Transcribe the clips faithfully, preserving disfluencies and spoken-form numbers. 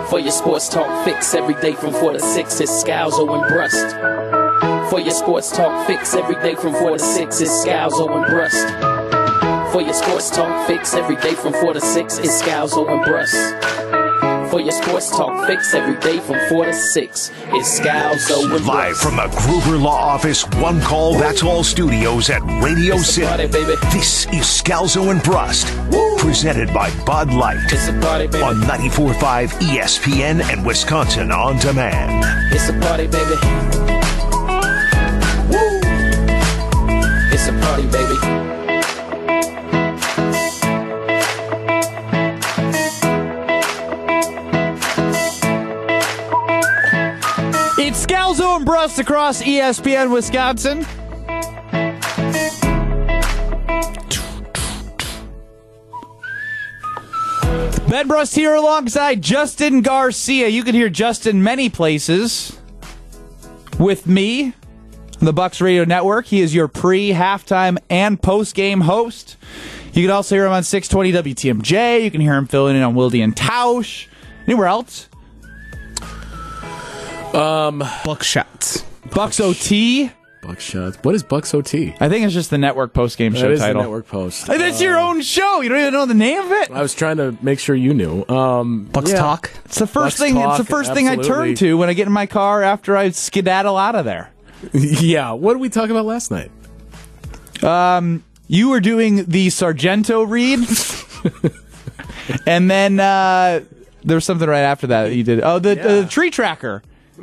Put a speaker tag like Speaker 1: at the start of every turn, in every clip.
Speaker 1: For your sports talk fix every day from four to six, it's Scalzo and Brust. For your sports talk fix every day from four to six, it's Scalzo and Brust. For your sports talk fix every day from four to six, it's Scalzo and Brust. For your sports talk fix every day from four to six, it's Scalzo and Brust.
Speaker 2: Live from the Gruber Law Office One Call That's All studios at Radio
Speaker 1: It's a
Speaker 2: City.
Speaker 1: party, baby.
Speaker 2: This is Scalzo and Brust, presented by Bud Light
Speaker 1: It's a party, baby.
Speaker 2: on ninety-four point five E S P N and Wisconsin On Demand.
Speaker 1: It's a party, baby. Woo! It's a party, baby.
Speaker 3: It's Scalzo and Brust across E S P N Wisconsin. Ben Brust here alongside Justin Garcia. You can hear Justin many places with me on the Bucks Radio Network. He is your pre, halftime, and post-game host. You can also hear him on six twenty W T M J. You can hear him filling in on Wilde and Tausch. Anywhere else?
Speaker 4: Um,
Speaker 5: Buckshots.
Speaker 3: Bucks O T.
Speaker 4: Buckshots. What is Bucks O T?
Speaker 3: I think it's just the network post-game show
Speaker 4: That is
Speaker 3: title.
Speaker 4: the network post.
Speaker 3: Hey, that's your own show. You don't even know the name of it.
Speaker 4: I was trying to make sure you knew. Um,
Speaker 5: Bucks
Speaker 4: yeah.
Speaker 5: Talk.
Speaker 3: It's the first
Speaker 4: Bucks
Speaker 3: thing.
Speaker 4: talk,
Speaker 3: it's the first thing I
Speaker 4: absolutely.
Speaker 3: turn to when I get in my car after I skedaddle out of there.
Speaker 4: Yeah. What did we talk about last night?
Speaker 3: Um, you were doing the Sargento read, and then uh, there was something right after that you did. Oh, the,
Speaker 4: Yeah.
Speaker 3: the tree tracker.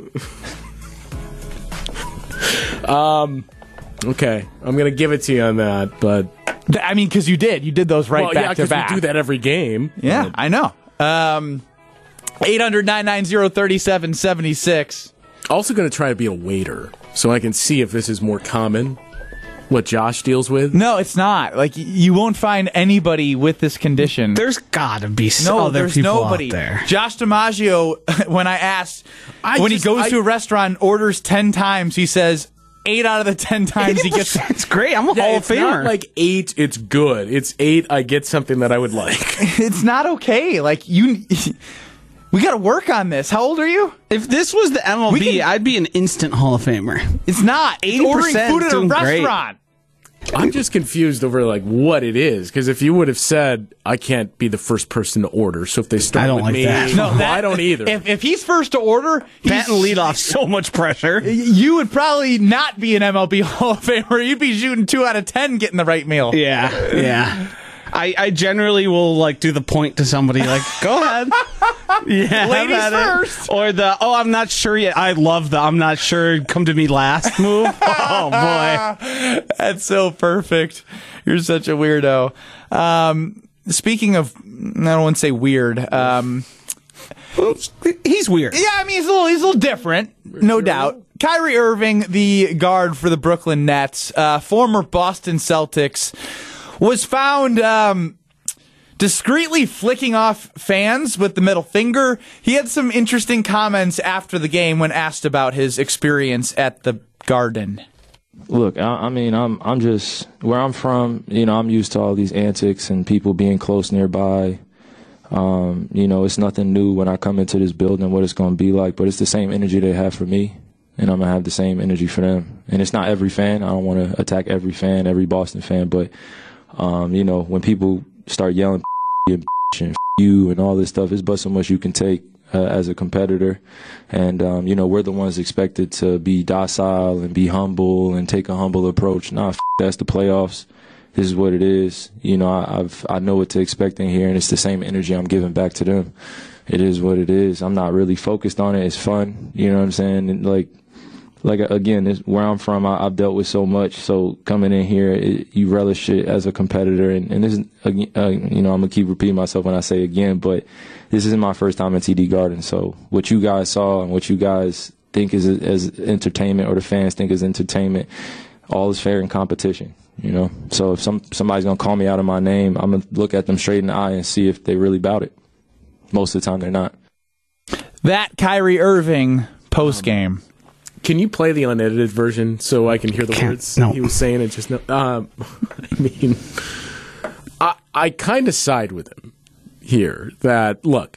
Speaker 4: Um. Okay, I'm gonna give it to you on that, but
Speaker 3: Th- I mean, because you did. You did those right
Speaker 4: well, yeah,
Speaker 3: back to
Speaker 4: because
Speaker 3: back.
Speaker 4: we do that every game.
Speaker 3: Yeah, I know. Um, eight hundred, nine nine zero, three seven seven six.
Speaker 4: Also, gonna try to be a waiter so I can see if this is more common. What Josh deals with?
Speaker 3: No, it's not. Like, y- you won't find anybody with this condition.
Speaker 5: There's gotta be some
Speaker 3: No,
Speaker 5: other
Speaker 3: there's
Speaker 5: people
Speaker 3: nobody.
Speaker 5: out there.
Speaker 3: Josh DiMaggio, when I asked,
Speaker 4: I
Speaker 3: when
Speaker 4: just-
Speaker 3: he goes
Speaker 4: I-
Speaker 3: to a restaurant, orders ten times, he says eight out of the ten times he gets.
Speaker 5: It's great. I'm a
Speaker 4: Yeah,
Speaker 5: Hall of
Speaker 4: it's not
Speaker 5: Famer.
Speaker 4: like eight. It's good. It's eight. I get something that I would like.
Speaker 3: It's not okay. Like, you, we got to work on this. How old are you?
Speaker 5: if this was the M L B,
Speaker 3: We can-
Speaker 5: I'd be an instant Hall of Famer.
Speaker 3: It's not. It's ordering
Speaker 5: eighty percent
Speaker 3: food at a
Speaker 5: doing great.
Speaker 3: restaurant.
Speaker 4: I'm just confused over like what it is because if you would have said I can't be the first person to order, so if they start
Speaker 5: I don't
Speaker 4: with
Speaker 5: like
Speaker 4: me,
Speaker 5: that.
Speaker 4: no,
Speaker 3: that-
Speaker 4: I don't either.
Speaker 3: If, if he's first to order, he's,
Speaker 5: Batting lead off so much pressure.
Speaker 3: you would probably not be an M L B Hall of Famer. You'd be shooting two out of ten getting the right meal.
Speaker 5: Yeah, yeah. I, I generally will like do the point to somebody like, go ahead. Yeah, have
Speaker 3: Ladies
Speaker 5: at it.
Speaker 3: first.
Speaker 5: Or the, oh, I'm not sure yet. I love the, I'm not sure, come to me last move. Oh, boy.
Speaker 3: That's so perfect. You're such a weirdo. Um, speaking of, I don't want to say weird. Um,
Speaker 5: He's weird.
Speaker 3: yeah, I mean, he's a little, he's a little different, no doubt. Kyrie Irving, the guard for the Brooklyn Nets, uh, former Boston Celtics, was found um, discreetly flicking off fans with the middle finger. He had some interesting comments after the game when asked about his experience at the Garden.
Speaker 6: Look, I, I mean, I'm I'm just where I'm from. You know, I'm used to all these antics and people being close nearby. Um, you know, it's nothing new when I come into this building, what it's going to be like. But it's the same energy they have for me, and I'm gonna have the same energy for them. And it's not every fan. I don't want to attack every fan, every Boston fan, but um, you know, when people start yelling and and you and all this stuff, it's but so much you can take uh, as a competitor. And, um, you know, we're the ones expected to be docile and be humble and take a humble approach. Nah, f- that's the playoffs. This is what it is. You know, I, I've, I know what to expect in here, and it's the same energy I'm giving back to them. It is what it is. I'm not really focused on it. It's fun. You know what I'm saying? And like, like again, this, where I'm from, I, I've dealt with so much. So coming in here, it, you relish it as a competitor. And, and this is, uh, you know, I'm going to keep repeating myself when I say again, but this isn't my first time at T D Garden. So what you guys saw and what you guys think is as entertainment, or the fans think is entertainment, all is fair in competition, you know. So if some somebody's going to call me out of my name, I'm going to look at them straight in the eye and see if they really about it. Most of the time, they're not.
Speaker 3: That Kyrie Irving post-game.
Speaker 4: Can you play the unedited version so I can hear the
Speaker 5: Can't,
Speaker 4: words
Speaker 5: no.
Speaker 4: he was saying? It just no. Um, I mean, I I kind of side with him here. That look,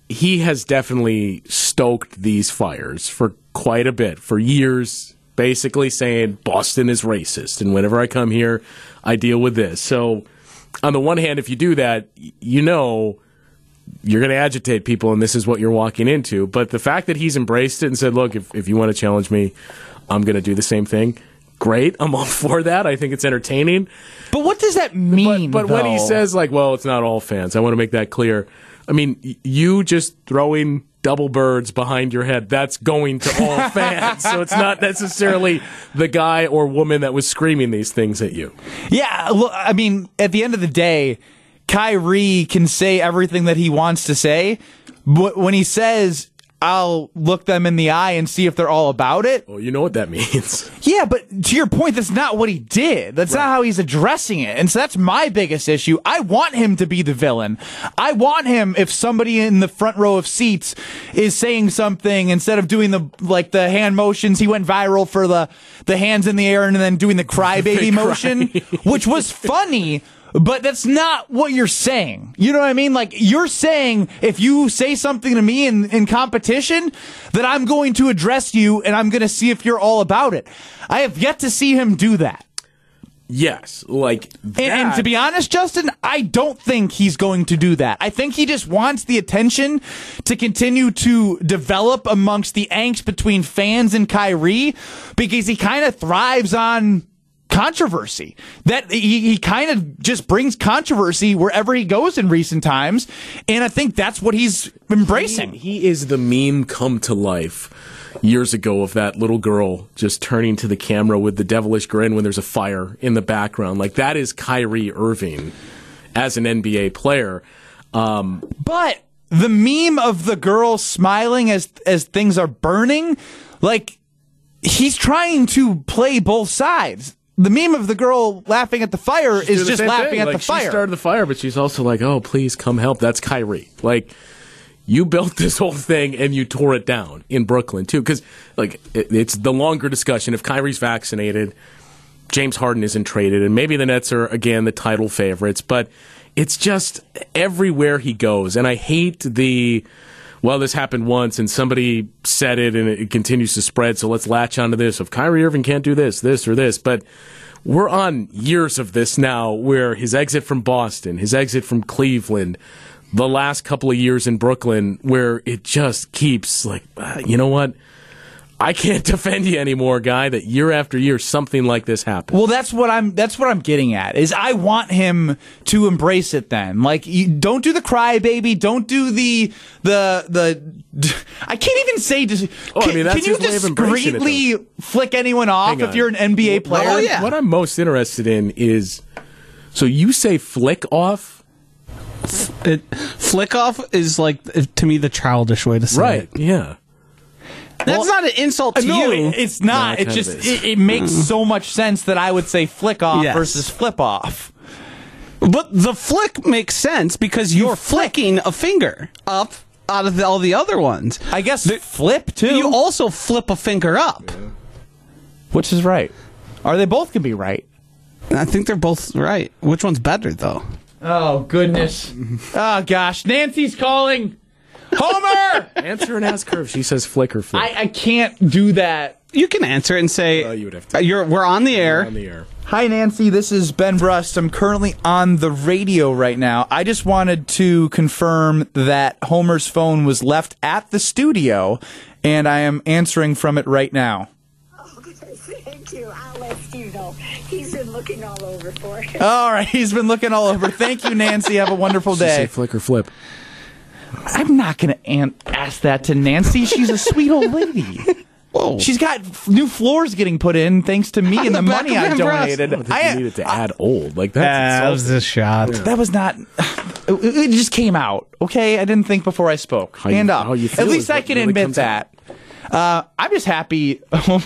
Speaker 4: he has definitely stoked these fires for quite a bit, for years, basically saying Boston is racist, and whenever I come here, I deal with this. So, on the one hand, if you do that, you know you're going to agitate people, and this is what you're walking into. But the fact that he's embraced it and said, look, if, if you want to challenge me, I'm going to do the same thing. Great. I'm all for that. I think it's entertaining.
Speaker 3: But what does that mean,
Speaker 4: But, but when he
Speaker 3: though?
Speaker 4: says, like, well, it's not all fans, I want to make that clear. I mean, y- you just throwing double birds behind your head, that's going to all fans. So it's not necessarily the guy or woman that was screaming these things at you.
Speaker 3: Yeah, look, I mean, at the end of the day, Kyrie can say everything that he wants to say, but when he says, I'll look them in the eye and see if they're all about it.
Speaker 4: Well, you know what that means.
Speaker 3: Yeah, but to your point, that's not what he did. That's right. Not how he's addressing it. And so that's my biggest issue. I want him to be the villain. I want him, if somebody in the front row of seats is saying something, instead of doing the like the hand motions, he went viral for the, the hands in the air and then doing the crybaby motion, which was funny. But that's not what you're saying. You know what I mean? Like, you're saying if you say something to me in, in competition, that I'm going to address you and I'm going to see if you're all about it. I have yet to see him do that.
Speaker 4: Yes, like that.
Speaker 3: And, and to be honest, Justin, I don't think he's going to do that. I think he just wants the attention to continue to develop amongst the angst between fans and Kyrie, because he kind of thrives on controversy. That he, he kind of just brings controversy wherever he goes in recent times, and I think that's what he's embracing.
Speaker 4: He, he is the meme come to life years ago of that little girl just turning to the camera with the devilish grin when there's a fire in the background. Like, that is Kyrie Irving as an N B A player. Um,
Speaker 3: but the meme of the girl smiling as as things are burning, like, he's trying to play both sides. The meme of the girl laughing at the fire is just laughing
Speaker 4: thing.
Speaker 3: at
Speaker 4: like,
Speaker 3: the fire.
Speaker 4: She started the fire, but she's also like, oh, please come help. That's Kyrie. Like, you built this whole thing and you tore it down in Brooklyn, too. Because, like, it, it's the longer discussion. If Kyrie's vaccinated, James Harden isn't traded, and maybe the Nets are, again, the title favorites. But it's just everywhere he goes. And I hate the, well, this happened once and somebody said it and it continues to spread, so let's latch onto this. If Kyrie Irving can't do this, this, or this. But we're on years of this now, where his exit from Boston, his exit from Cleveland, the last couple of years in Brooklyn, where it just keeps like, uh, you know what? I can't defend you anymore, guy, that year after year something like this happens.
Speaker 3: Well, that's what I'm that's what I'm getting at. Is I want him to embrace it then. Like, you don't do the crybaby, don't do the the the I can't even say dis-
Speaker 4: oh,
Speaker 3: can,
Speaker 4: I mean, that's
Speaker 3: can you
Speaker 4: his way of embracing it,
Speaker 3: discreetly
Speaker 4: though.
Speaker 3: flick anyone off
Speaker 4: Hang
Speaker 3: if
Speaker 4: on.
Speaker 3: you're an N B A player?
Speaker 4: What,
Speaker 5: Oh, yeah.
Speaker 4: what I'm most interested in is, so you say flick off?
Speaker 5: It, flick off is like, to me, the childish way to say
Speaker 4: Right,
Speaker 5: it.
Speaker 4: yeah.
Speaker 5: That's not an insult to
Speaker 3: no,
Speaker 5: you.
Speaker 3: it- it's not.
Speaker 4: No, it
Speaker 3: it's
Speaker 4: kind
Speaker 3: just
Speaker 4: of is.
Speaker 3: it, it makes so much sense that I would say flick off
Speaker 5: Yes.
Speaker 3: versus flip off.
Speaker 5: But the flick makes sense because you're flicking a finger up out of the, all the other ones.
Speaker 3: I guess flip too.
Speaker 5: You also flip a finger up.
Speaker 3: Which is right? Or they both can be right.
Speaker 5: I think they're both right. Which one's better, though?
Speaker 3: Oh goodness! Oh gosh, Nancy's calling. Homer!
Speaker 4: Answer and ask her if she says flick or flip.
Speaker 3: I, I can't do that.
Speaker 5: You can answer it and say,
Speaker 4: Well, you would have to.
Speaker 5: uh, "You're we're on the air."
Speaker 4: on the air.
Speaker 3: Hi, Nancy. This is Ben Brust. I'm currently on the radio right now. I just wanted to confirm that Homer's phone was left at the studio, and I am answering from it right now.
Speaker 7: Okay, thank you. I'll let Steve know. He's been looking all over for it.
Speaker 3: All right, he's been looking all over. Thank you, Nancy. Have a wonderful
Speaker 4: She say
Speaker 3: day.
Speaker 4: flick or flip.
Speaker 3: I'm not going to an- ask that to Nancy. She's a sweet old lady.
Speaker 5: Whoa.
Speaker 3: She's got f- new floors getting put in thanks to me and the,
Speaker 5: the back
Speaker 3: money
Speaker 5: of
Speaker 3: I
Speaker 5: Ben Brust.
Speaker 3: donated.
Speaker 4: I don't think
Speaker 3: I,
Speaker 4: you needed to add old. Like, that's
Speaker 5: that was
Speaker 4: insulting.
Speaker 5: a shot.
Speaker 3: that was not. It, it just came out. Okay, I didn't think before I spoke.
Speaker 4: How you-
Speaker 3: Hand up.
Speaker 4: how you feel
Speaker 3: At
Speaker 4: is
Speaker 3: least I
Speaker 4: what
Speaker 3: can
Speaker 4: really
Speaker 3: admit
Speaker 4: comes
Speaker 3: that. Uh, I'm just happy.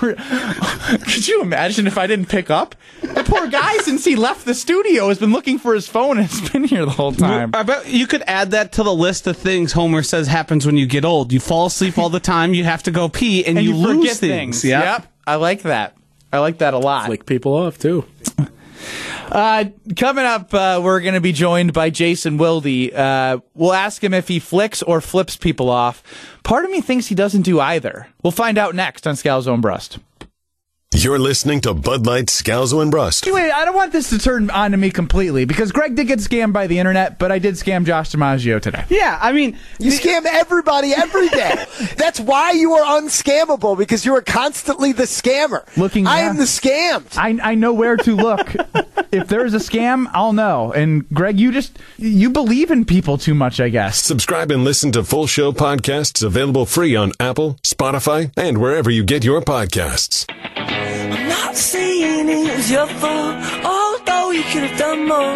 Speaker 3: Could you imagine if I didn't pick up? The poor guy, since he left the studio, has been looking for his phone and has been here the whole time.
Speaker 5: I bet you could add that to the list of things Homer says happens when you get old. You fall asleep all the time. You have to go pee, and,
Speaker 3: And
Speaker 5: you,
Speaker 3: you,
Speaker 5: lose
Speaker 3: forget
Speaker 5: things.
Speaker 3: things. Yep. I like that. I like that a lot.
Speaker 4: Flick people off, too.
Speaker 3: Uh, coming up, uh, we're going to be joined by Jason Wilde. Uh, we'll ask him if he flicks or flips people off. Part of me thinks he doesn't do either. We'll find out next on Scalzo and Brust.
Speaker 8: You're listening to Bud Light, Scalzo and Brust.
Speaker 3: Wait, I don't want this to turn on to me completely, because Greg did get scammed by the internet, but I did scam Josh DiMaggio today.
Speaker 5: Yeah, I mean,
Speaker 9: you scam everybody every day. That's why you are unscammable, because you are constantly the scammer.
Speaker 3: Looking,
Speaker 9: I
Speaker 3: yeah.
Speaker 9: am the scammed.
Speaker 3: I, I know where to look. If there's a scam, I'll know. And Greg, you just, you believe in people too much, I guess.
Speaker 8: Subscribe and listen to full show podcasts available free on Apple, Spotify, and wherever you get your podcasts.
Speaker 10: I'm not saying it was your fault, although you could have done more.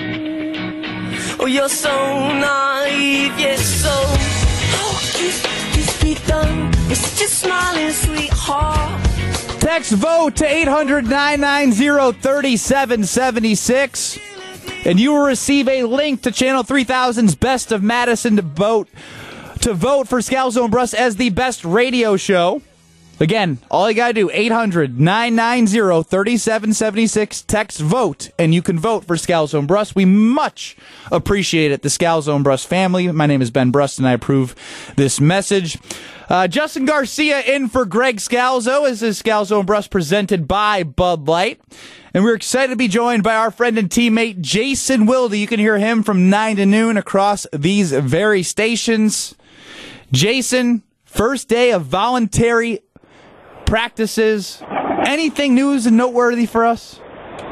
Speaker 10: Oh, you're so naive, yes, so oh, kiss, kiss be done. You're such a smiling sweetheart.
Speaker 3: Text vote to eight hundred, nine nine zero, three seven seven six, and you will receive a link to Channel three thousand's Best of Madison to vote to vote for Scalzo and Brust as the best radio show. Again, all you gotta do, eight hundred, nine nine zero, three seven seven six, text vote, and you can vote for Scalzo and Brust. We much appreciate it, the Scalzo and Brust family. My name is Ben Brust, and I approve this message. Uh, Justin Garcia in for Greg Scalzo. This is Scalzo and Brust presented by Bud Light. And we're excited to be joined by our friend and teammate, Jason Wilde. You can hear him from nine to noon across these very stations. Jason, first day of voluntary practices. Anything news and noteworthy for us?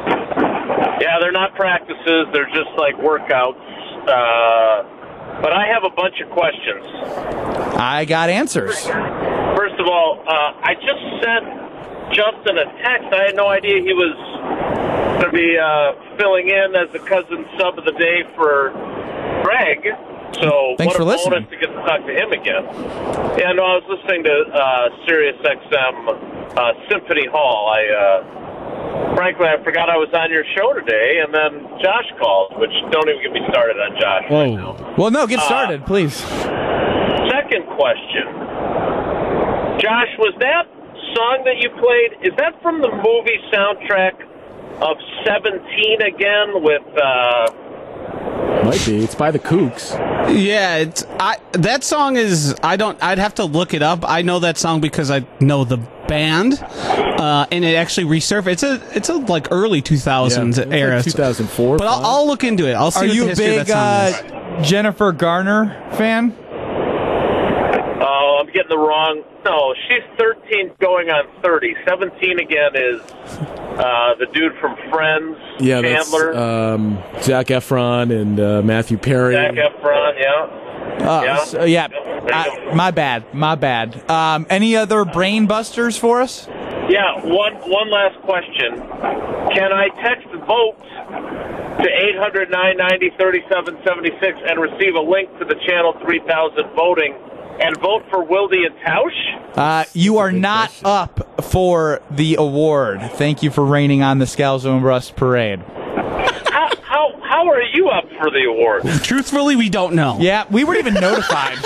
Speaker 11: Yeah, they're not practices. They're just like workouts. Uh, but I have a bunch of questions.
Speaker 3: I got answers.
Speaker 11: First of all, uh, I just sent Justin a text. I had no idea he was going to be uh, filling in as the cousin sub of the day for Greg. So
Speaker 3: Thanks
Speaker 11: what
Speaker 3: for
Speaker 11: a
Speaker 3: listening.
Speaker 11: bonus to get to talk to him again. Yeah, no, I was listening to uh, Sirius X M uh, Symphony Hall. I, uh, frankly, I forgot I was on your show today, and then Josh called, which don't even get me started on Josh
Speaker 5: Whoa.
Speaker 11: right now.
Speaker 3: Well, no, get started,
Speaker 11: uh,
Speaker 3: please.
Speaker 11: Second question. Josh, was that song that you played, is that from the movie soundtrack of seventeen again with... Uh,
Speaker 4: Might be. It's by the Kooks.
Speaker 5: Yeah, it's I. That song is. I don't. I'd have to look it up. I know that song because I know the band, uh, and it actually resurfaced. It's a. It's a like early two thousands
Speaker 4: Yeah, it was
Speaker 5: era.
Speaker 4: like two thousand four.
Speaker 5: But I'll, I'll look into it. I'll see
Speaker 3: Are
Speaker 5: what
Speaker 3: you
Speaker 5: the
Speaker 3: a
Speaker 5: history
Speaker 3: big
Speaker 5: of that song is.
Speaker 3: uh, Jennifer Garner fan?
Speaker 11: oh, I'm getting the wrong... No, she's thirteen going on thirty. seventeen again is uh, the dude from Friends,
Speaker 4: Yeah, that's
Speaker 11: Chandler.
Speaker 4: um, Zac Efron and uh, Matthew Perry.
Speaker 11: Zac Efron, yeah.
Speaker 3: Uh,
Speaker 11: Yeah.
Speaker 3: so, yeah.
Speaker 11: There you go.
Speaker 3: I, my bad. My bad. Um, any other brain busters for us?
Speaker 11: Yeah, one one last question. Can I text vote to eight hundred, nine ninety, thirty-seven seventy-six and receive a link to the Channel three thousand voting and vote for Wilde and Tausch?
Speaker 3: Uh, you are not up for the award. Thank you for reigning on the Scalzo and Brust parade.
Speaker 11: How, how, how are you up for the award?
Speaker 5: Truthfully, we don't know.
Speaker 3: Yeah, we weren't even notified.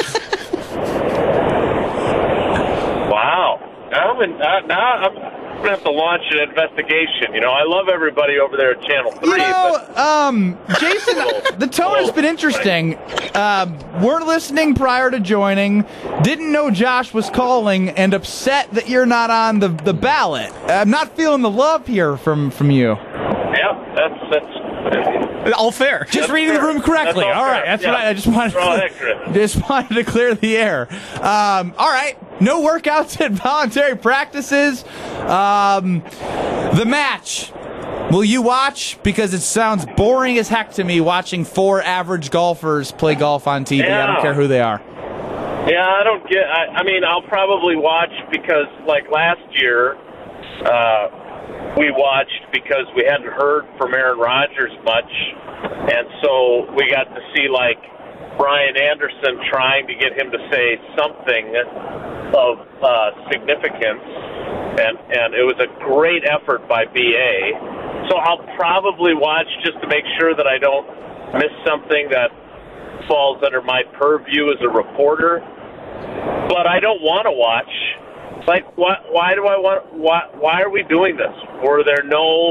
Speaker 11: Wow. I'm in, uh, now I'm going to have to launch an investigation. You know, I love everybody over there at Channel three.
Speaker 3: You know,
Speaker 11: but
Speaker 3: um, Jason, the tone has been interesting. Um, weren't listening prior to joining, didn't know Josh was calling, and upset that you're not on the, the ballot. I'm not feeling the love here from, from you.
Speaker 11: yeah, that's... that's
Speaker 5: All fair.
Speaker 3: Just
Speaker 11: That's
Speaker 3: reading
Speaker 11: fair.
Speaker 3: the room correctly.
Speaker 11: That's all
Speaker 3: all right,
Speaker 11: fair.
Speaker 3: that's
Speaker 11: Yeah.
Speaker 3: what I, I just wanted.
Speaker 11: We're all
Speaker 3: To,
Speaker 11: accurate.
Speaker 3: just wanted to clear the air. Um, all right, no workouts and voluntary practices. Um, the match. Will you watch? Because it sounds boring as heck to me watching four average golfers play golf on T V. I don't
Speaker 11: Yeah.
Speaker 3: care who they are.
Speaker 11: Yeah, I don't get... I, I mean, I'll probably watch because, like, last year, uh, we watched because we hadn't heard from Aaron Rodgers much, and so we got to see, like, Brian Anderson trying to get him to say something of uh, significance, and, and it was a great effort by B A. So I'll probably watch just to make sure that I don't miss something that falls under my purview as a reporter, but I don't want to watch. Like, why, why do I want, why, why are we doing this? Were there no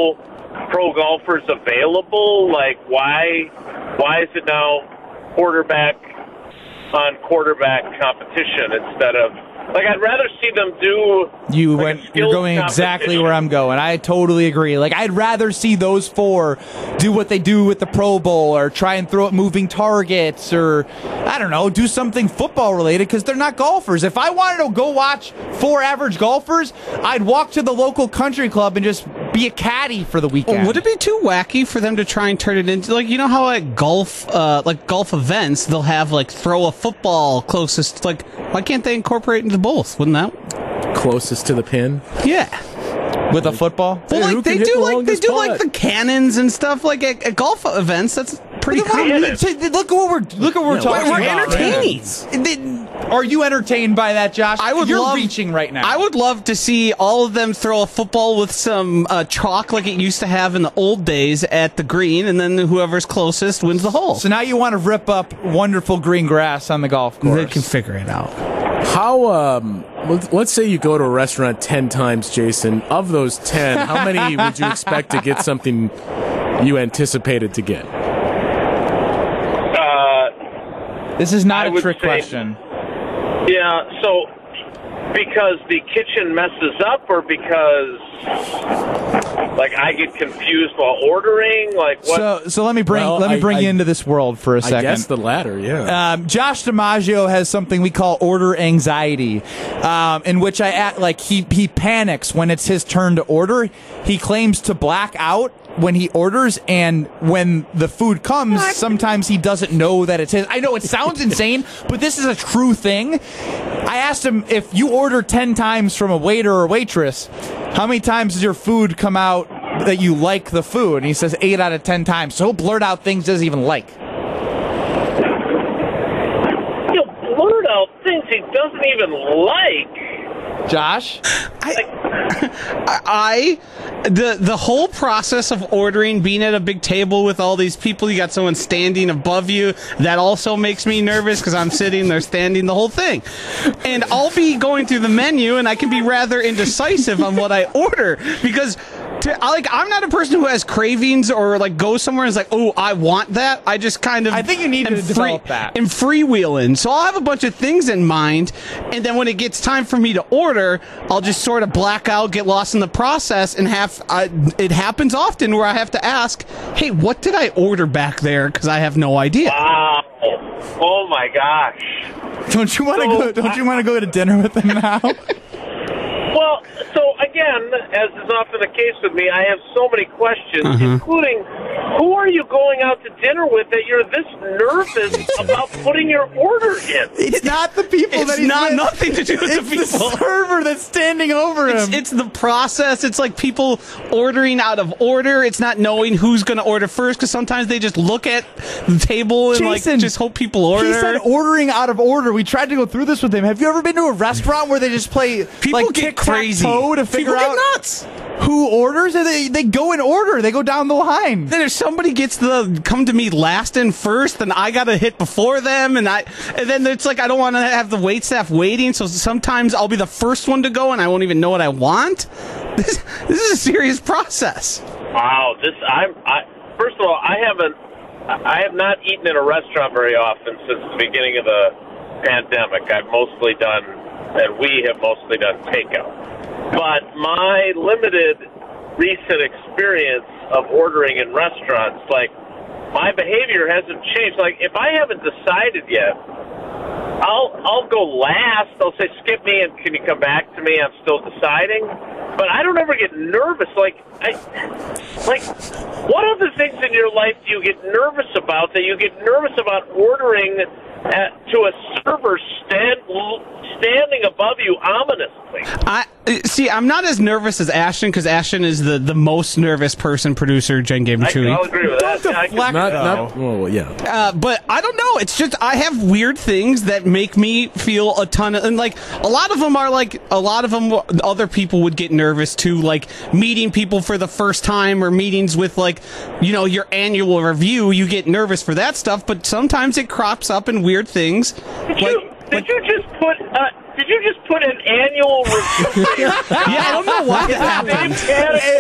Speaker 11: pro golfers available? Like, why why is it now quarterback on quarterback competition instead of, like, I'd rather see them do.
Speaker 3: You
Speaker 11: like,
Speaker 3: went. You're going exactly where I'm going. I totally agree. Like, I'd rather see those four do what they do with the Pro Bowl, or try and throw at moving targets, or I don't know, do something football related, because they're not golfers. If I wanted to go watch four average golfers, I'd walk to the local country club and just be a caddy for the weekend.
Speaker 5: Would it be too wacky for them to try and turn it into, like, you know how at golf, uh, like golf events, they'll have like throw a football closest. Like, why can't they incorporate into both? Wouldn't that
Speaker 4: closest to the pin?
Speaker 5: Yeah,
Speaker 3: with a football.
Speaker 5: well,
Speaker 4: Yeah, who
Speaker 5: like
Speaker 4: can
Speaker 5: they
Speaker 4: hit
Speaker 5: do,
Speaker 4: the
Speaker 5: like they
Speaker 4: longest
Speaker 5: do, like
Speaker 4: putt?
Speaker 5: the cannons and stuff. Like at, at golf events, that's pretty
Speaker 3: Look
Speaker 5: common.
Speaker 3: at look at what we're look at what we're
Speaker 4: Yeah,
Speaker 3: talking
Speaker 5: We're
Speaker 3: about.
Speaker 5: entertaining.
Speaker 3: Are you entertained by that, Josh?
Speaker 5: I would
Speaker 3: You're
Speaker 5: love,
Speaker 3: reaching right now.
Speaker 5: I would love to see all of them throw a football with some uh, chalk like it used to have in the old days at the green, and then whoever's closest wins the hole.
Speaker 3: So now you want to rip up wonderful green grass on the golf course.
Speaker 5: They can figure it out.
Speaker 4: How, um, let's- let's say you go to a restaurant ten times, Jason. Of those ten, how many would you expect to get something you anticipated to get?
Speaker 11: Uh,
Speaker 3: This is not
Speaker 11: I
Speaker 3: a
Speaker 11: would
Speaker 3: trick
Speaker 11: say-
Speaker 3: question.
Speaker 11: yeah, so because the kitchen messes up, or because, like, I get confused while ordering? Like, what?
Speaker 3: So, so let me bring
Speaker 4: Well,
Speaker 3: let me
Speaker 4: I-
Speaker 3: bring
Speaker 4: I-
Speaker 3: you into this world for a
Speaker 4: I
Speaker 3: second.
Speaker 4: guess the latter, yeah.
Speaker 3: Um, Josh DiMaggio has something we call order anxiety, um, in which I act like he he panics when it's his turn to order. He claims to black out when he orders, and when the food comes, sometimes he doesn't know that it's his. I know it sounds insane, but this is a true thing. I asked him, if you order ten times from a waiter or waitress, how many times does your food come out that you like the food? And he says eight out of ten times. So he'll blurt out things he doesn't even like.
Speaker 11: He'll blurt out things he doesn't even like.
Speaker 3: Josh?
Speaker 5: I the the whole process of ordering, being at a big table with all these people, you got someone standing above you, that also makes me nervous because I'm sitting there standing, the whole thing. And I'll be going through the menu and I can be rather indecisive on what I order, because to, I, like I'm not a person who has cravings or like goes somewhere and is like, oh, I want that. I just kind of
Speaker 3: I think you need
Speaker 5: am
Speaker 3: to develop that.
Speaker 5: am freewheeling. So I'll have a bunch of things in mind, and then when it gets time for me to order, I'll just sort of black out, get lost in the process, and have uh, it happens often where I have to ask, hey, what did I order back there? Because I have no idea.
Speaker 11: Wow. Oh my gosh.
Speaker 3: Don't you want to
Speaker 11: So,
Speaker 3: go? Don't you want to go to dinner with him now?
Speaker 11: Well, so again, as is often the case with me, I have so many questions,
Speaker 3: Uh-huh.
Speaker 11: including who are you going out to dinner with that you're this nervous about putting your order in?
Speaker 3: It's not the people
Speaker 5: It's
Speaker 3: that he's
Speaker 5: not
Speaker 3: with.
Speaker 5: nothing to do with
Speaker 3: It's
Speaker 5: the people.
Speaker 3: the server that's standing over him.
Speaker 5: It's, it's the process. It's like people ordering out of order. It's not knowing who's going to order first, because sometimes they just look at the table and
Speaker 3: Jason,
Speaker 5: like just hope people order.
Speaker 3: He said ordering out of order. We tried to go through this with him. Have you ever been to a restaurant where they just play
Speaker 5: People
Speaker 3: like
Speaker 5: get crazy.
Speaker 3: tic-tac-toe to figure
Speaker 5: People
Speaker 3: out
Speaker 5: get nuts.
Speaker 3: who orders? And they they go in order. They go down the line.
Speaker 5: Then if somebody gets the come to me last and first, then I got to hit before them, and I and then it's like I don't want to have the wait staff waiting. So sometimes I'll be the first one to go, and I won't even know what I want. This this is a serious process.
Speaker 11: Wow, this I'm. I, first of all, I haven't. I have not eaten in a restaurant very often since the beginning of the pandemic. I've mostly done, and we have mostly done takeout. But my limited recent experience of ordering in restaurants, like, my behavior hasn't changed. Like, if I haven't decided yet, I'll I'll go last. They'll say, skip me, and can you come back to me? I'm still deciding. But I don't ever get nervous. Like, I, like, what other things in your life do you get nervous about that you get nervous about ordering at, to a server stand, standing above you ominously?
Speaker 5: I see. I'm not as nervous as Ashton, because Ashton is the, the most nervous person. Producer Jen gave me
Speaker 11: I,
Speaker 5: Chewy.
Speaker 11: I'll agree with that. Yeah, I can-
Speaker 4: Not, not, well, yeah.
Speaker 5: Uh, but I don't know. It's just I have weird things that make me feel a ton of, and like a lot of them are like a lot of them. Other people would get nervous too, like meeting people for the first time or meetings with like you know your annual review. You get nervous for that stuff, but sometimes it crops up in weird things.
Speaker 11: Did,
Speaker 5: Like,
Speaker 11: you, did
Speaker 5: like-
Speaker 11: you just put? Uh, did you just put an annual review?
Speaker 5: yeah, I don't know why that happened.
Speaker 3: A-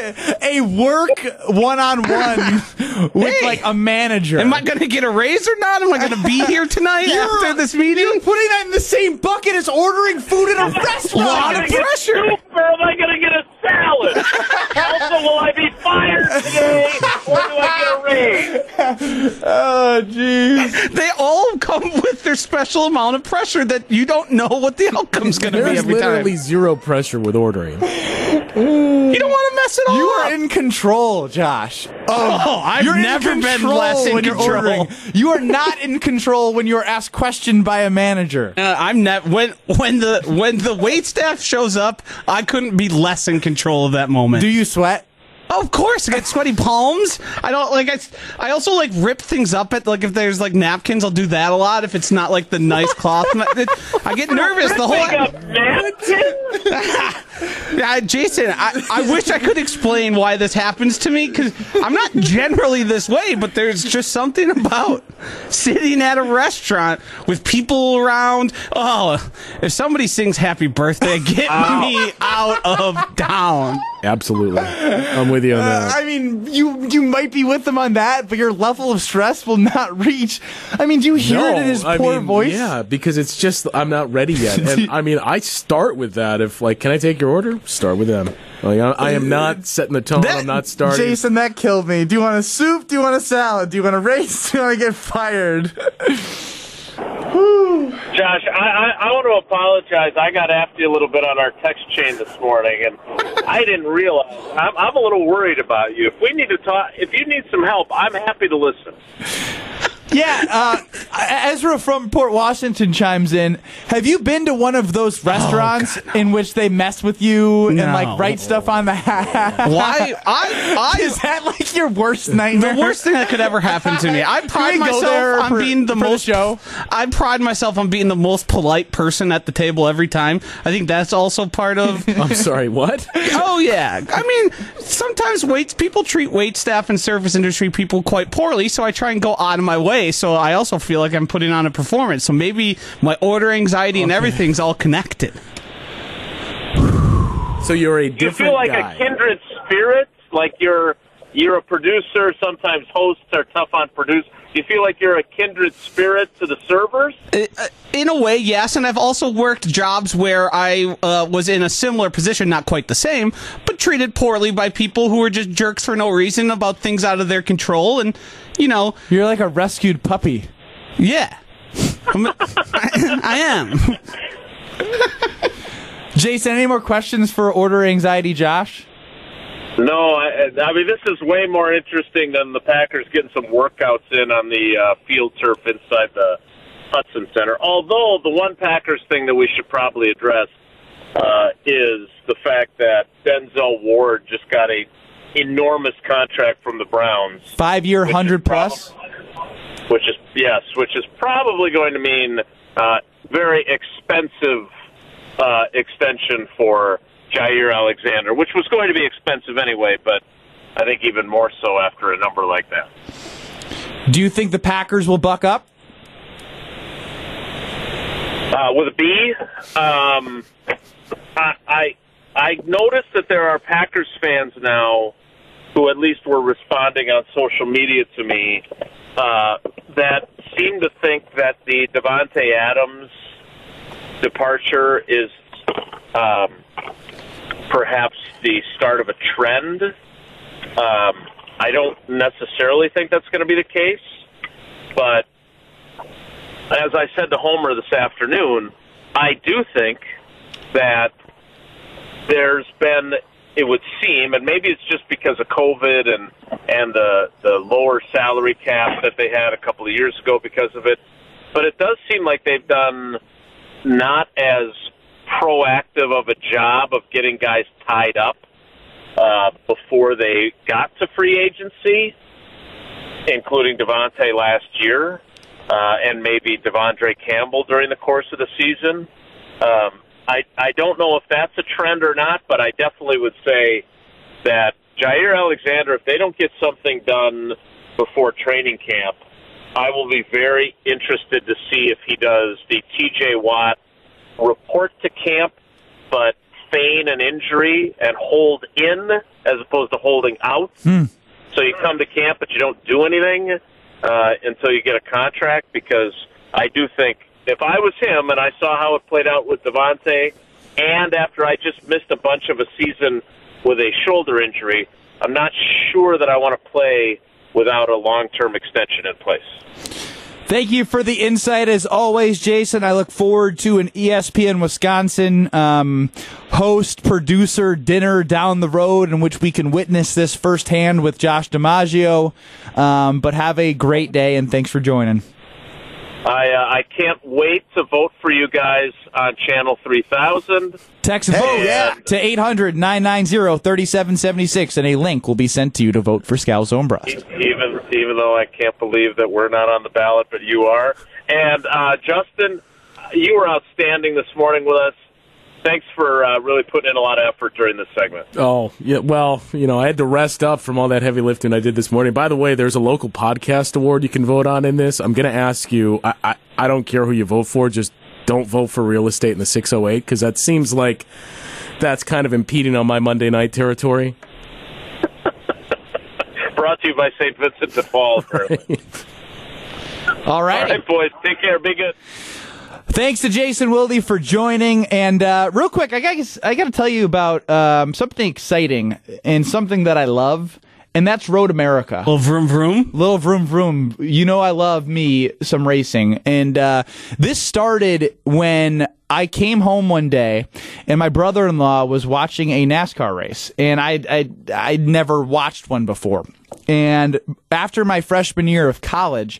Speaker 3: a work one-on-one with
Speaker 5: Hey,
Speaker 3: like a manager.
Speaker 5: Am I going to get a raise or not? Am I going to be here tonight
Speaker 3: You're-
Speaker 5: after this meeting?
Speaker 3: You're putting that in the same bucket as ordering food at a restaurant.
Speaker 5: A lot of
Speaker 11: Am I gonna get
Speaker 5: pressure.
Speaker 11: soup or am I going to get a salad? Also, will I be fired today or do I get a raise?
Speaker 3: Oh, jeez.
Speaker 5: They all come with their special amount of pressure that you don't know what the outcome's going to be
Speaker 4: There's
Speaker 5: every
Speaker 4: literally
Speaker 5: time.
Speaker 4: zero pressure with ordering.
Speaker 5: You don't want to mess it all
Speaker 3: You
Speaker 5: up.
Speaker 3: are in control, Josh.
Speaker 5: Oh, I've
Speaker 3: You're
Speaker 5: never
Speaker 3: in
Speaker 5: been
Speaker 3: control
Speaker 5: less in
Speaker 3: when you're
Speaker 5: control.
Speaker 3: ordering. You are not in control when you're asked questioned by a manager.
Speaker 5: Uh, I'm not when when the when the wait staff shows up. I couldn't be less in control of that moment.
Speaker 3: Do you sweat?
Speaker 5: Of course, I get sweaty palms. I don't like. I, I also like rip things up at like if there's like napkins, I'll do that a lot. If it's not like the nice cloth, I get nervous the whole.
Speaker 11: Pick up napkins?
Speaker 5: Yeah, Jason, I, I wish I could explain why this happens to me because I'm not generally this way, but there's just something about sitting at a restaurant with people around. Oh, if somebody sings "Happy Birthday," get me out of town.
Speaker 4: Absolutely. I'm with you on
Speaker 3: Uh,
Speaker 4: that.
Speaker 3: I mean, you you might be with them on that, but your level of stress will not reach. I mean, do you hear it in his
Speaker 4: I
Speaker 3: poor
Speaker 4: mean,
Speaker 3: voice?
Speaker 4: Yeah, because it's just I'm not ready yet. And I mean, I start with that. If like, can I take your order? Start with them. Like, I, I am not setting the tone.
Speaker 3: That-
Speaker 4: I'm not starting.
Speaker 3: Jason, that killed me. Do you want a soup? Do you want a salad? Do you want a race? Do you want to get fired?
Speaker 11: Josh, I, I, I want to apologize. I got after you a little bit on our text chain this morning, and I didn't realize. I'm, I'm a little worried about you. If we need to talk, if you need some help, I'm happy to listen.
Speaker 3: Yeah, uh, Ezra from Port Washington chimes in. Have you been to one of those restaurants
Speaker 5: Oh, God, no.
Speaker 3: in which they mess with you and
Speaker 5: No.
Speaker 3: like write stuff on the hat?
Speaker 5: Why? I, I
Speaker 3: Is that like your worst nightmare?
Speaker 5: The worst thing that could ever happen to me. I pride
Speaker 3: we go there
Speaker 5: myself on
Speaker 3: for-
Speaker 5: being the
Speaker 3: for the
Speaker 5: most.
Speaker 3: show?
Speaker 5: I pride myself on being the most polite person at the table every time. I think that's also part of.
Speaker 4: I'm sorry. What?
Speaker 5: Oh yeah. I mean, sometimes waits people treat wait staff and service industry people quite poorly, so I try and go out of my way. So I also feel like I'm putting on a performance. So maybe my order anxiety and everything's all connected.
Speaker 4: So you're a
Speaker 11: You
Speaker 4: different
Speaker 11: feel like
Speaker 4: guy.
Speaker 11: a kindred spirit, like you're you're a producer. Sometimes hosts are tough on produce. You feel like you're a kindred spirit to the servers.
Speaker 5: Uh, In a way, yes, and I've also worked jobs where I uh, was in a similar position, not quite the same, but treated poorly by people who were just jerks for no reason about things out of their control, and, you know...
Speaker 3: You're like a rescued puppy.
Speaker 5: Yeah. I'm, I, I am.
Speaker 3: Jason, any more questions for order anxiety, Josh?
Speaker 11: No, I, I mean, this is way more interesting than the Packers getting some workouts in on the uh, field turf inside the Hudson Center. Although the one Packers thing that we should probably address uh, is the fact that Denzel Ward just got a enormous contract from the Browns.
Speaker 3: Five-year,
Speaker 11: which
Speaker 3: hundred
Speaker 11: is prob-
Speaker 3: plus.
Speaker 11: Which is, yes, which is probably going to mean uh, very expensive uh, extension for Jair Alexander, which was going to be expensive anyway, but I think even more so after a number like that.
Speaker 3: Do you think the Packers will buck up?
Speaker 11: Uh, with a B, um, I, I I noticed that there are Packers fans now who at least were responding on social media to me uh, that seem to think that the Davante Adams departure is um, perhaps the start of a trend. Um, I don't necessarily think that's going to be the case, but as I said to Homer this afternoon, I do think that there's been, it would seem, and maybe it's just because of COVID and and the the lower salary cap that they had a couple of years ago because of it, but it does seem like they've done not as proactive of a job of getting guys tied up uh, before they got to free agency, including Davante last year. Uh, and maybe Devondre Campbell during the course of the season. Um, I, I don't know if that's a trend or not, but I definitely would say that Jair Alexander, if they don't get something done before training camp, I will be very interested to see if he does the T J Watt report to camp, but feign feign an injury and hold in as opposed to holding out.
Speaker 3: Hmm.
Speaker 11: So you come to camp, but you don't do anything uh, until you get a contract, because I do think if I was him and I saw how it played out with Devontae, and after I just missed a bunch of a season with a shoulder injury, I'm not sure that I want to play without a long-term extension in place.
Speaker 3: Thank you for the insight, as always, Jason. I look forward to an E S P N Wisconsin um, host-producer dinner down the road in which we can witness this firsthand with Josh DiMaggio. Um, but have a great day, and thanks for joining.
Speaker 11: I uh, I can't wait to vote for you guys on Channel three thousand.
Speaker 3: Text vote
Speaker 11: Hey, yeah.
Speaker 3: to eight hundred, nine nine zero, three seven seven six, and a link will be sent to you to vote for Scalzo and Brust.
Speaker 11: Even even though I can't believe that we're not on the ballot, but you are. And uh, Justin, you were outstanding this morning with us. Thanks for uh, really putting in a lot of effort during this segment.
Speaker 4: Oh, yeah. Well, you know, I had to rest up from all that heavy lifting I did this morning. By the way, there's a local podcast award you can vote on in this. I'm going to ask you, I, I, I don't care who you vote for, just don't vote for real estate in the six oh eight, because that seems like that's kind of impeding on my Monday night territory.
Speaker 11: Brought to you by Saint Vincent de Paul.
Speaker 4: Right.
Speaker 3: All right.
Speaker 11: All right, boys. Take care. Be good.
Speaker 3: Thanks to Jason Wilde for joining. And uh, real quick, I guess I got to tell you about um, something exciting and something that I love, and that's Road America.
Speaker 5: Little vroom vroom.
Speaker 3: Little vroom vroom. You know I love me some racing. And uh, this started when I came home one day, and my brother-in-law was watching a NASCAR race, and I I I'd never watched one before. And after my freshman year of college,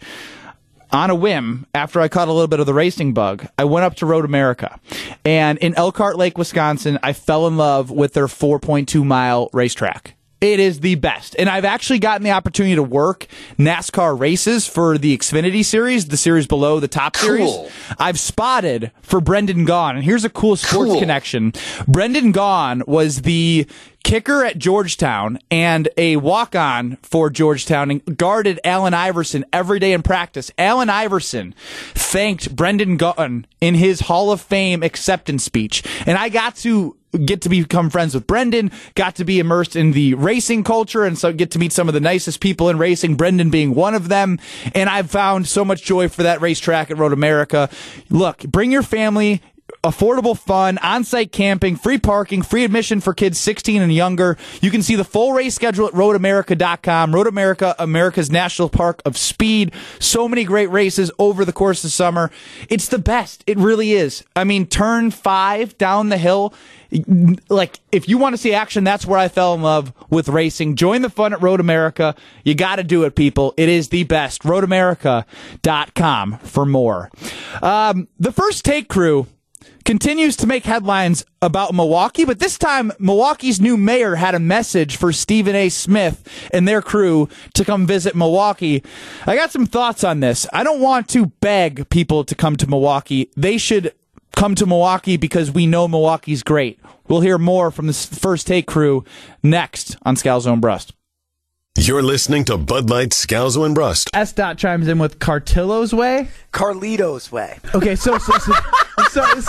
Speaker 3: on a whim, after I caught a little bit of the racing bug, I went up to Road America. And in Elkhart Lake, Wisconsin, I fell in love with their four point two mile racetrack. It is the best. And I've actually gotten the opportunity to work NASCAR races for the Xfinity Series, the series below the top
Speaker 9: Cool.
Speaker 3: series. I've spotted for Brendan Gaughan. And here's a cool sports
Speaker 9: Cool.
Speaker 3: connection. Brendan Gaughan was the kicker at Georgetown and a walk-on for Georgetown, and guarded Allen Iverson every day in practice. Allen Iverson thanked Brendan Gaughan in his Hall of Fame acceptance speech. And I got to get to become friends with Brendan, got to be immersed in the racing culture, and so get to meet some of the nicest people in racing, Brendan being one of them. And I've found so much joy for that racetrack at Road America. Look, bring your family. Affordable fun, on-site camping, free parking, free admission for kids sixteen and younger. You can see the full race schedule at road america dot com. Road America, America's National Park of Speed. So many great races over the course of summer. It's the best. It really is. I mean, turn five down the hill. Like, if you want to see action, that's where I fell in love with racing. Join the fun at Road America. You got to do it, people. It is the best. road america dot com for more. Um, the First Take crew continues to make headlines about Milwaukee, but this time Milwaukee's new mayor had a message for Stephen A. Smith and their crew to come visit Milwaukee. I got some thoughts on this. I don't want to beg people to come to Milwaukee. They should come to Milwaukee because we know Milwaukee's great. We'll hear more from the First Take crew next on Scalzo and Brust.
Speaker 8: You're listening to Bud Light, Scalzo and Brust.
Speaker 3: S. Dot chimes in with Cartillo's Way.
Speaker 9: Carlito's Way.
Speaker 3: Okay, so so so so, so,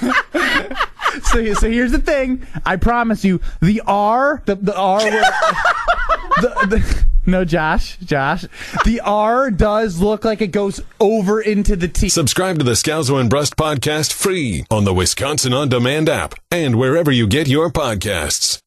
Speaker 3: so, so here's the thing. I promise you, the R, the the R, will, the, the no, Josh, Josh, the R does look like it goes over into the T.
Speaker 8: Subscribe to the Scalzo and Brust podcast free on the Wisconsin On Demand app and wherever you get your podcasts.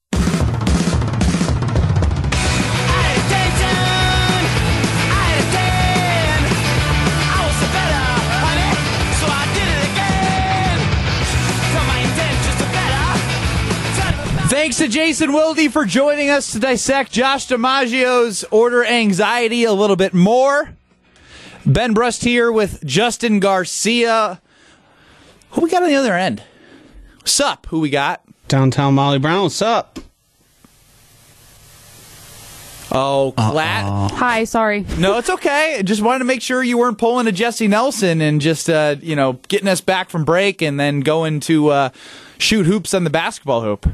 Speaker 3: Thanks to Jason Wilde for joining us to dissect Josh DiMaggio's order anxiety a little bit more. Ben Brust here with Justin Garcia. Who we got on the other end? Sup? Who we got?
Speaker 5: Downtown Molly Brown, what's up?
Speaker 3: Oh, Clat.
Speaker 12: Hi, sorry.
Speaker 3: No, it's okay. Just wanted to make sure you weren't pulling a Jesse Nelson and just, uh, you know, getting us back from break and then going to uh, shoot hoops on the basketball hoop.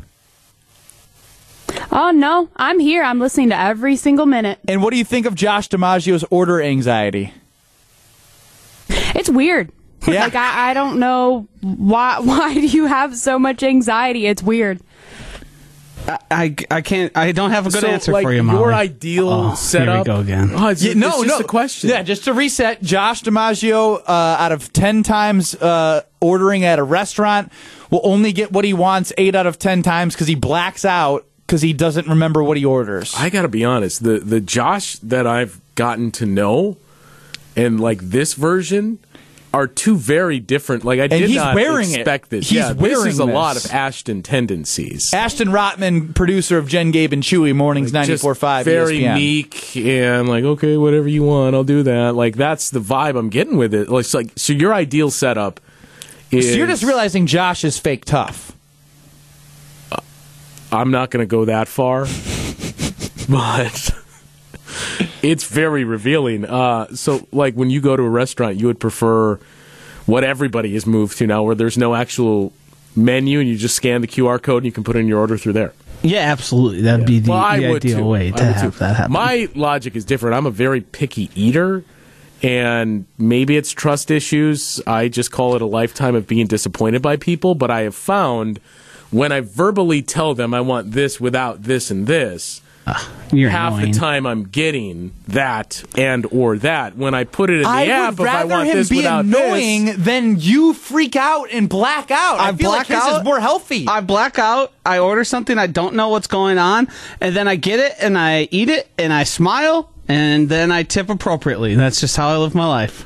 Speaker 12: Oh, no. I'm here. I'm listening to every single minute.
Speaker 3: And what do you think of Josh DiMaggio's order anxiety?
Speaker 12: It's weird.
Speaker 3: Yeah.
Speaker 12: Like I, I don't know why. Why do you have so much anxiety? It's weird.
Speaker 5: I, I can't. I don't have a good
Speaker 4: so,
Speaker 5: answer
Speaker 4: like,
Speaker 5: for you, Molly.
Speaker 4: Your ideal
Speaker 5: oh,
Speaker 4: setup.
Speaker 5: Here we go again.
Speaker 4: Oh, it's,
Speaker 3: Yeah, no,
Speaker 4: it's just
Speaker 3: no.
Speaker 4: a question.
Speaker 3: Yeah, just to reset, Josh DiMaggio, uh, out of ten times uh, ordering at a restaurant, will only get what he wants eight out of ten times because he blacks out because he doesn't remember what he orders.
Speaker 4: I got to be honest. The the Josh that I've gotten to know, and like this version, are two very different. Like I
Speaker 3: And
Speaker 4: did
Speaker 3: he's
Speaker 4: not
Speaker 3: wearing it.
Speaker 4: expect this.
Speaker 3: He's
Speaker 4: yeah,
Speaker 3: wearing
Speaker 4: this is a
Speaker 3: this.
Speaker 4: lot of Ashton tendencies.
Speaker 3: Ashton Rotman, producer of Jen, Gabe, and Chewy, Mornings
Speaker 4: Just
Speaker 3: ninety-four point five
Speaker 4: very
Speaker 3: E S P N.
Speaker 4: meek and like, okay, whatever you want, I'll do that. Like that's the vibe I'm getting with it. Like, so, like, so your ideal setup is.
Speaker 3: So you're just realizing Josh is fake tough.
Speaker 4: Uh, I'm not going to go that far, but it's very revealing. Uh, so, like, when you go to a restaurant, you would prefer what everybody has moved to now, where there's no actual menu and you just scan the Q R code and you can put in your order through there.
Speaker 5: Yeah, absolutely. That'd
Speaker 4: Yeah.
Speaker 5: be the,
Speaker 4: Well, I
Speaker 5: the
Speaker 4: would
Speaker 5: ideal
Speaker 4: too.
Speaker 5: way
Speaker 4: I
Speaker 5: to
Speaker 4: would
Speaker 5: have
Speaker 4: too.
Speaker 5: that happen.
Speaker 4: My logic is different. I'm a very picky eater, and maybe it's trust issues. I just call it a lifetime of being disappointed by people, but I have found when I verbally tell them I want this without this and this,
Speaker 5: You're
Speaker 4: half
Speaker 5: annoying.
Speaker 4: the time I'm getting that and or that. When I put it in the
Speaker 3: I
Speaker 4: app,
Speaker 3: would
Speaker 4: if I
Speaker 3: rather
Speaker 4: want
Speaker 3: him
Speaker 4: this
Speaker 3: be
Speaker 4: without
Speaker 3: annoying
Speaker 4: this,
Speaker 3: than you freak out and black out. I,
Speaker 5: I
Speaker 3: feel like
Speaker 5: black
Speaker 3: his
Speaker 5: out.
Speaker 3: is more healthy.
Speaker 5: I black out. I order something. I don't know what's going on, and then I get it and I eat it and I smile and then I tip appropriately. That's just how I live my life.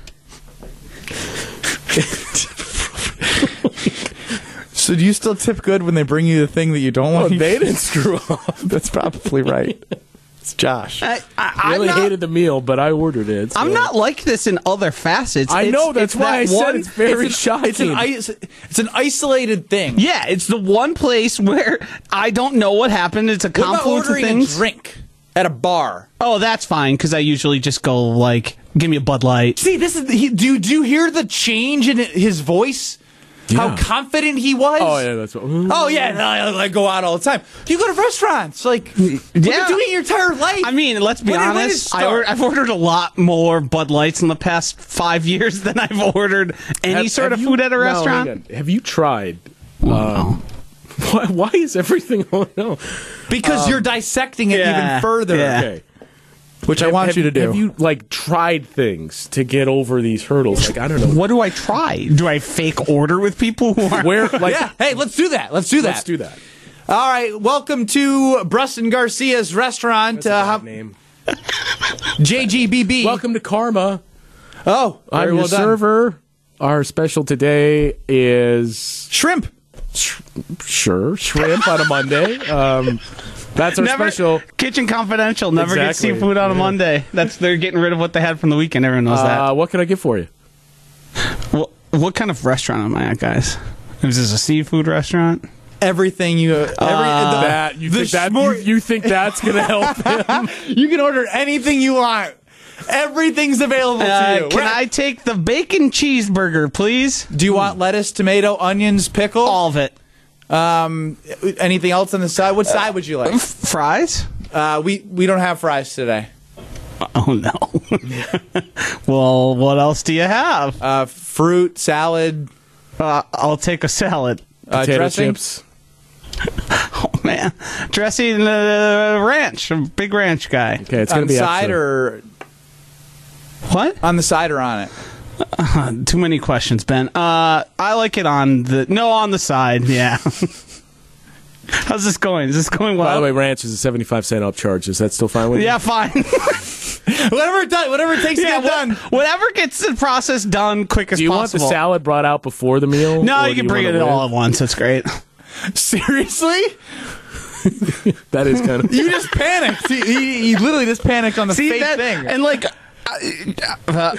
Speaker 3: So do you still tip good when they bring you the thing that you don't want?
Speaker 4: oh, they didn't screw up.
Speaker 3: That's probably right. It's Josh.
Speaker 5: I, I,
Speaker 4: really
Speaker 5: I'm not,
Speaker 4: hated the meal, but I ordered it. so-
Speaker 5: I'm not like this in other facets.
Speaker 4: I
Speaker 5: It's-
Speaker 4: know, that's
Speaker 5: it's
Speaker 4: why I
Speaker 5: that
Speaker 4: said
Speaker 5: one-
Speaker 4: it's very
Speaker 3: It's an, it's, an,
Speaker 4: shocking.
Speaker 3: is- it's an isolated thing.
Speaker 5: Yeah, it's the one place where I don't know what happened. It's a
Speaker 3: What about
Speaker 5: confluence of
Speaker 3: ordering
Speaker 5: things.
Speaker 3: a drink at a bar?
Speaker 5: Oh, that's fine because I usually just go like, give me a Bud Light.
Speaker 3: See, this is he, do do you hear the change in his voice? How
Speaker 4: Yeah.
Speaker 3: confident he was.
Speaker 4: Oh yeah, that's what.
Speaker 3: Oh yeah, I, I go out all the time. You go to restaurants, like what
Speaker 5: Yeah.
Speaker 3: you doing your entire life?
Speaker 5: I mean, let's be
Speaker 3: When did- when did it
Speaker 5: honest. I
Speaker 3: start?
Speaker 5: or, I've ordered a lot more Bud Lights in the past five years than I've ordered any
Speaker 4: Have-
Speaker 5: sort
Speaker 4: have
Speaker 5: of
Speaker 4: you-
Speaker 5: food at a
Speaker 4: no,
Speaker 5: restaurant.
Speaker 4: hang on. Have you tried? Um, why, why is everything? Oh no!
Speaker 3: because you're dissecting it
Speaker 5: yeah,
Speaker 3: even further,
Speaker 5: yeah.
Speaker 4: Okay.
Speaker 3: which I want
Speaker 4: have,
Speaker 3: you to do.
Speaker 4: Have you like tried things to get over these hurdles? Like I don't know.
Speaker 5: What do I try? Do I fake order with people who are
Speaker 4: Where like
Speaker 3: yeah, hey, let's do that. Let's do that.
Speaker 4: let's do that.
Speaker 3: All right, welcome to Bruston Garcia's restaurant.
Speaker 4: That's a
Speaker 3: Uh,
Speaker 4: bad
Speaker 3: how-
Speaker 4: name.
Speaker 3: J G B B.
Speaker 4: Welcome to Karma.
Speaker 3: Oh,
Speaker 4: I'm
Speaker 3: very
Speaker 4: your
Speaker 3: well done.
Speaker 4: server. Our special today is
Speaker 3: Shrimp.
Speaker 4: sure shrimp on a Monday. Um, that's our
Speaker 5: never
Speaker 4: special.
Speaker 5: Kitchen Confidential? Never
Speaker 4: Exactly.
Speaker 5: get seafood on a
Speaker 4: Yeah.
Speaker 5: Monday. That's they're getting rid of what they had from the weekend. Everyone knows
Speaker 4: Uh, what can I get for you?
Speaker 5: that. Well, what kind of restaurant am I at, guys? Is this a seafood restaurant?
Speaker 3: Everything you. Every, the-
Speaker 4: that you
Speaker 3: the
Speaker 4: think that
Speaker 3: smor-
Speaker 4: you, you think that's gonna help him?
Speaker 3: You can order anything you want. Everything's available
Speaker 5: Uh,
Speaker 3: to you.
Speaker 5: can
Speaker 3: We're-
Speaker 5: I take the bacon cheeseburger, please?
Speaker 3: Do you want lettuce, tomato, onions, pickle?
Speaker 5: All of it.
Speaker 3: Um, anything else on the side? What side would you like?
Speaker 5: F- fries?
Speaker 3: Uh, we we don't have fries today.
Speaker 5: Oh no. Well, what else do you have?
Speaker 3: Uh, fruit, salad,
Speaker 5: Uh, I'll take a salad.
Speaker 3: uh,
Speaker 4: Potato
Speaker 3: dressing.
Speaker 4: chips.
Speaker 5: Oh man, dressing uh, ranch. I'm a big ranch guy.
Speaker 4: Okay, it's gonna
Speaker 3: on
Speaker 4: be
Speaker 3: the side
Speaker 4: extra.
Speaker 3: or
Speaker 5: What?
Speaker 3: on the side or on it?
Speaker 5: Uh, too many questions, Ben. Uh, I like it on the no on the side. Yeah. How's this going? Is this going well?
Speaker 4: By the way, ranch is a seventy-five cent upcharge. Is that still fine with you?
Speaker 5: Yeah, fine.
Speaker 3: Whatever it does, whatever it takes
Speaker 5: yeah,
Speaker 3: to get done.
Speaker 5: what- whatever gets the process done quick as
Speaker 4: Do you want
Speaker 5: possible.
Speaker 4: the salad brought out before the meal?
Speaker 5: No,
Speaker 4: or
Speaker 5: you
Speaker 4: do
Speaker 5: can bring
Speaker 4: want
Speaker 5: it
Speaker 4: with?
Speaker 5: all at once. That's great.
Speaker 3: Seriously?
Speaker 4: That is kind of.
Speaker 3: You just panicked. He, he, he literally just panicked on the
Speaker 5: See
Speaker 3: fake
Speaker 5: that?
Speaker 3: thing.
Speaker 5: And like, uh,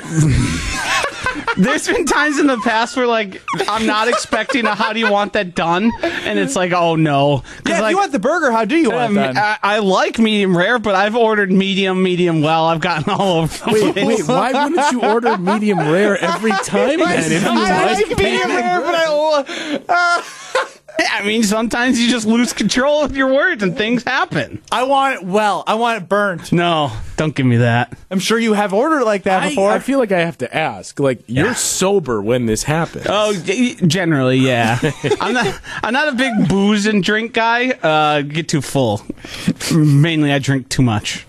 Speaker 5: there's been times in the past where like I'm not expecting a how do you want that done, and it's like oh no.
Speaker 3: yeah, if
Speaker 5: like,
Speaker 3: you want the burger, how do you want
Speaker 5: um,
Speaker 3: it done?
Speaker 5: I, I like medium rare, but I've ordered medium, medium well. I've gotten all over the
Speaker 4: Wait,
Speaker 5: place.
Speaker 4: wait. Why wouldn't you order medium rare every time? Then, if you
Speaker 3: I
Speaker 4: like
Speaker 3: like medium rare, but I. Uh,
Speaker 5: I mean, sometimes you just lose control of your words and things happen.
Speaker 3: I want it well. I want it burnt.
Speaker 5: No, don't give me that.
Speaker 3: I'm sure you have ordered it like that
Speaker 4: I,
Speaker 3: before.
Speaker 4: I feel like I have to ask. Like, you're
Speaker 5: Yeah.
Speaker 4: sober when this happens.
Speaker 5: Oh, g- generally, yeah. I'm not. I'm not a big booze and drink guy. Uh, get too full. Mainly, I drink too much.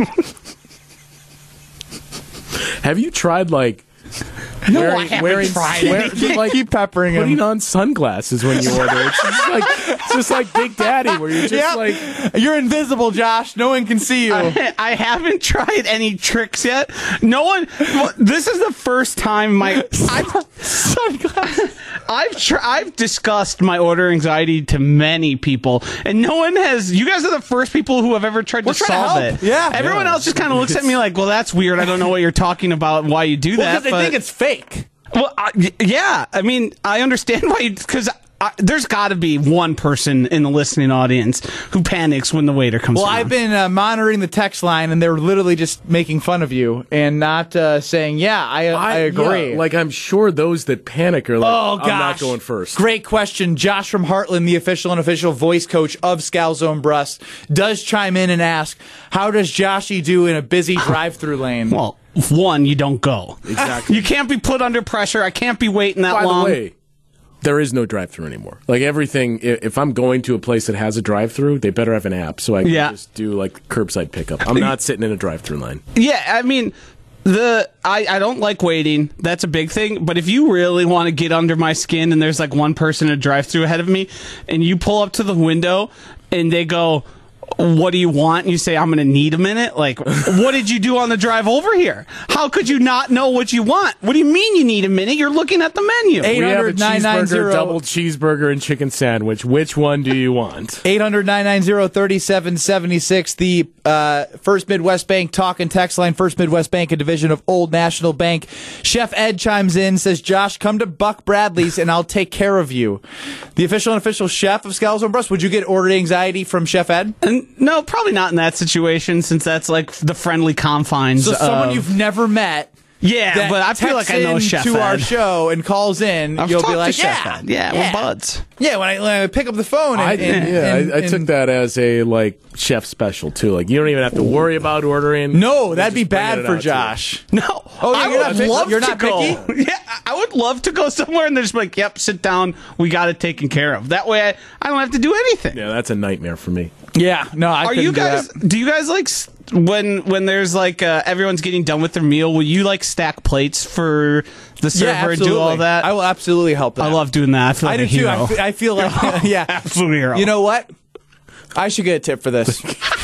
Speaker 4: Have you tried, like,
Speaker 5: No,
Speaker 4: wearing,
Speaker 5: I haven't
Speaker 4: wearing,
Speaker 5: tried
Speaker 4: wear-
Speaker 5: it.
Speaker 4: like,
Speaker 3: Keep peppering him.
Speaker 4: putting on sunglasses when you order? It's just like, it's just like Big Daddy, where you're just
Speaker 3: Yep.
Speaker 4: like...
Speaker 3: You're invisible, Josh. No one can see you.
Speaker 5: I, I haven't tried any tricks yet. No one. Well, this is the first time my I've sunglasses. I've tr- I've discussed my order anxiety to many people, and no one has. You guys are the first people who have ever tried
Speaker 3: We're
Speaker 5: to
Speaker 3: trying to
Speaker 5: solve
Speaker 3: help.
Speaker 5: it.
Speaker 3: Yeah.
Speaker 5: Everyone
Speaker 4: Yeah.
Speaker 5: else just kind of looks at me like, "Well, that's weird. I don't know what you're talking about. Why you do
Speaker 3: Well,
Speaker 5: that?"
Speaker 3: because they
Speaker 5: but-
Speaker 3: think it's fake.
Speaker 5: Well, I, y- yeah. I mean, I understand why, because there's got to be one person in the listening audience who panics when the waiter comes.
Speaker 3: Well,
Speaker 5: around.
Speaker 3: I've been uh, monitoring the text line, and they're literally just making fun of you and not uh, saying, "Yeah, I, I, agree."
Speaker 4: yeah, like, I'm sure those that panic are like,
Speaker 3: Oh, gosh.
Speaker 4: I'm not going first.
Speaker 3: Great question. Josh from Heartland, the official and official voice coach of Scalzo Brust, does chime in and ask, how does Joshy do in a busy drive-through lane?
Speaker 5: Well, one, you don't go.
Speaker 4: Exactly.
Speaker 5: You can't be put under pressure. I can't be waiting that
Speaker 4: By
Speaker 5: long.
Speaker 4: the way, there is no drive-through anymore. Like, everything, i- if I'm going to a place that has a drive-through, they better have an app so I can
Speaker 5: Yeah.
Speaker 4: just do, like, curbside pickup. I'm not sitting in a drive-through line.
Speaker 5: Yeah, I mean, the I, I don't like waiting. That's a big thing. But if you really want to get under my skin and there's like one person in a drive-through ahead of me, and you pull up to the window and they go, "What do you want?" And you say, "I'm going to need a minute." Like, what did you do on the drive over here? How could you not know what you want? What do you mean you need a minute? You're looking at the menu.
Speaker 3: Eight-
Speaker 4: We have a
Speaker 3: eight hundred nine nine
Speaker 4: cheeseburger,
Speaker 3: zero
Speaker 4: double cheeseburger, and chicken sandwich. Which one do you want?
Speaker 3: eight hundred nine nine zero thirty-seven seventy-six, the uh, First Midwest Bank talk and text line. First Midwest Bank, a division of Old National Bank. Chef Ed chimes in, says, "Josh, come to Buck Bradley's and I'll take care of you." The official and official chef of Scalzo and Brust, would you get order anxiety from Chef Ed?
Speaker 5: And no, probably not in that situation, since that's like the friendly confines.
Speaker 3: So someone
Speaker 5: of-
Speaker 3: you've never met.
Speaker 5: Yeah,
Speaker 3: that
Speaker 5: but I feel like I know
Speaker 3: texts in
Speaker 5: Chef
Speaker 3: to our
Speaker 5: Ed.
Speaker 3: show and calls in.
Speaker 5: I've
Speaker 3: you'll
Speaker 5: talked
Speaker 3: be
Speaker 5: to
Speaker 3: like,
Speaker 5: Chef
Speaker 3: "Yeah,
Speaker 5: Ed. Yeah, we're buds."
Speaker 3: Yeah, when I, when I pick up the phone, and,
Speaker 4: I,
Speaker 3: and-
Speaker 4: yeah,
Speaker 3: and-
Speaker 4: I, I took
Speaker 3: and-
Speaker 4: that as a, like, chef special, too. Like, you don't even have to worry about ordering.
Speaker 3: No,
Speaker 4: They're
Speaker 3: that'd be
Speaker 4: just bringing
Speaker 3: bad
Speaker 4: it
Speaker 3: for
Speaker 4: out to you.
Speaker 3: Josh.
Speaker 5: No,
Speaker 3: Oh,
Speaker 5: I
Speaker 3: you're
Speaker 5: would
Speaker 3: not picky?
Speaker 5: love
Speaker 3: You're
Speaker 5: to
Speaker 3: not
Speaker 5: go.
Speaker 3: picky?
Speaker 5: Yeah, I would love to go somewhere and they're just like, "Yep, sit down. We got it taken care of." That way, I, I don't have to do anything.
Speaker 4: Yeah, that's a nightmare for me.
Speaker 3: Yeah, no, I
Speaker 5: Are
Speaker 3: couldn't
Speaker 5: you
Speaker 3: do
Speaker 5: guys?
Speaker 3: that.
Speaker 5: Do you guys like s- when when there's like uh, everyone's getting done with their meal? Will you like stack plates for the server
Speaker 3: Yeah,
Speaker 5: and do all
Speaker 3: absolutely.
Speaker 5: that?
Speaker 3: I will absolutely help that.
Speaker 5: I love doing that. I feel like
Speaker 3: I
Speaker 5: a
Speaker 3: do too.
Speaker 5: hero.
Speaker 3: I fe- I feel like, yeah,
Speaker 5: Absolute hero.
Speaker 3: You know what? I should get a tip for this.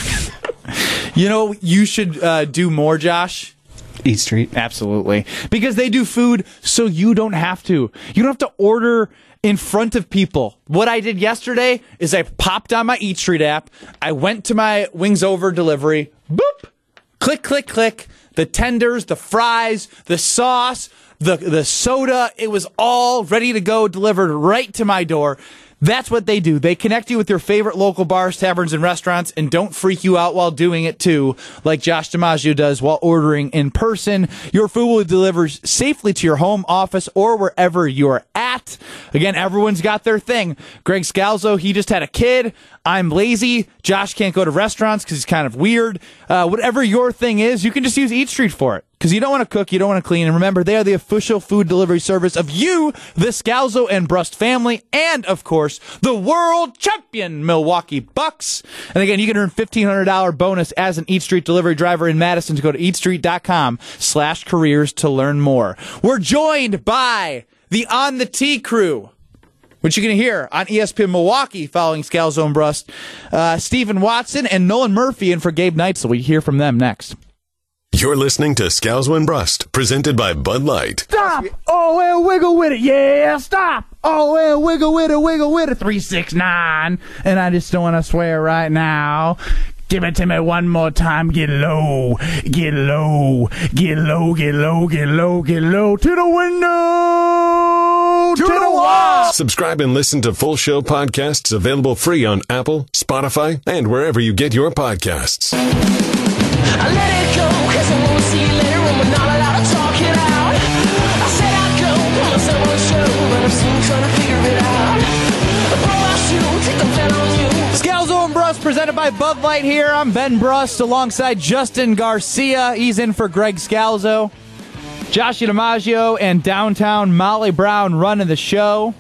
Speaker 3: You know, you should uh, do more, Josh.
Speaker 5: Eat Street.
Speaker 3: Absolutely. Because they do food so you don't have to. You don't have to order in front of people. What I did yesterday is I popped on my Eat Street app. I went to my Wings Over delivery. Boop. Click, click, click. The tenders, the fries, the sauce, the the soda. It was all ready to go, delivered right to my door. That's what they do. They connect you with your favorite local bars, taverns, and restaurants, and don't freak you out while doing it too, like Josh DiMaggio does while ordering in person. Your food will deliver safely to your home, office, or wherever you're at. Again, everyone's got their thing. Greg Scalzo, he just had a kid. I'm lazy. Josh can't go to restaurants because he's kind of weird. Uh, whatever your thing is, you can just use Eat Street for it. Because you don't want to cook, you don't want to clean. And remember, they are the official food delivery service of you, the Scalzo and Brust family, and, of course, the world champion Milwaukee Bucks. And again, you can earn fifteen hundred dollars bonus as an Eat Street delivery driver in Madison. To go to eatstreet.com slash careers to learn more. We're joined by the On the Tee crew, which you can hear on E S P N Milwaukee following Scalzo and Brust. Uh, Stephen Watson and Nolan Murphy, and for Gabe Neitzel. We hear from them next.
Speaker 8: You're listening to Scalzo and Brust, presented by Bud Light.
Speaker 3: Stop! Oh, and wiggle with it. Yeah, stop! Oh, and wiggle with it, wiggle with it. three six nine. And I just don't want to swear right now. Give it to me one more time. Get low, get low, get low, get low, get low, get low. To the window, to, to the wall.
Speaker 8: Subscribe and listen to full show podcasts available free on Apple, Spotify, and wherever you get your podcasts.
Speaker 10: I let it go, cause I won't see you later when we're not allowed to talk it out. I said I'd go, put myself on the show, but I'm still trying to figure it out. I broke my
Speaker 3: presented by Bud Light here. I'm Ben Brust alongside Justin Garcia. He's in for Greg Scalzo. Josh DiMaggio and downtown Molly Brown running the show.